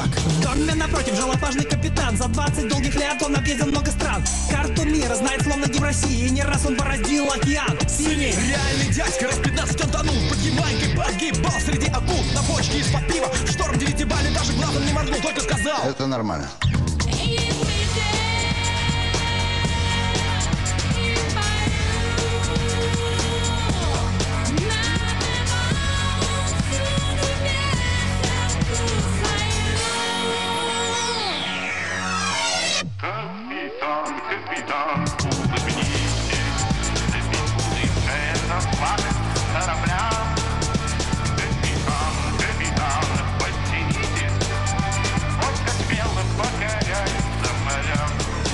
так. В доме напротив жил отважный капитан. За 20 долгих лет он объездил много стран. Карту мира знает словно гимн России. И не раз он бороздил океан синий. Реальный дядька, раз 15 он тонул. Под Ямайкой погибал среди акул. На бочке из-под пива, в шторм 9-бале, даже глазом не моргнул, только сказал: это нормально. Капитан, капитан, улыбнитесь, ведь улыбка — это флаг корабля. Капитан, капитан, подтянитесь, вот как смело покоряются моря.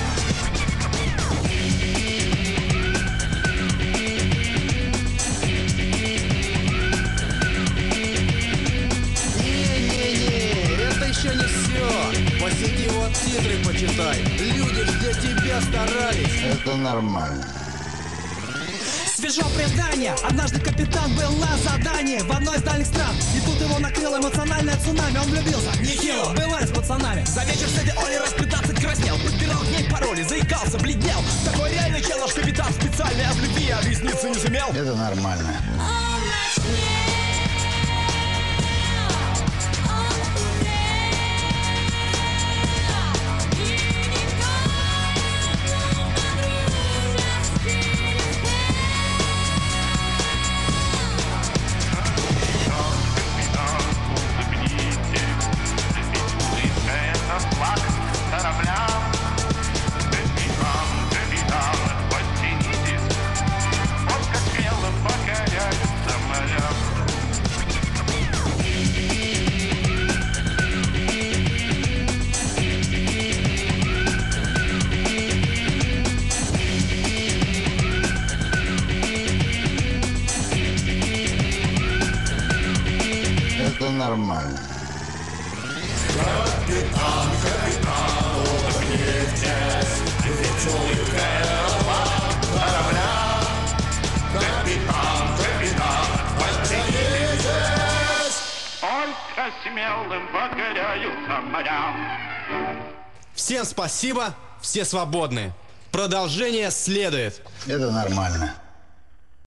Не-не-не, это еще не все. Посиди, вот титры почитай. Люди ж для тебя старались. Это нормально. Свежо признание. Однажды капитан был на задании в одной из дальних стран. И тут его накрыло эмоциональное цунами. Он влюбился, нехило, бывает с пацанами. За вечер с этой Олей раз 15 краснел. Подбирал к ней пароли, заикался, бледнел. Такой реальный чел, наш капитан специальный, а в любви объясниться не сумел. Это нормально. Это нормально. Капитан, капитан, улыбнитесь, ведь улыбка — это флаг корабля. Капитан, капитан, подтянитесь, Только смелым покоряются моря. Всем спасибо, все свободны. Продолжение следует. Это нормально.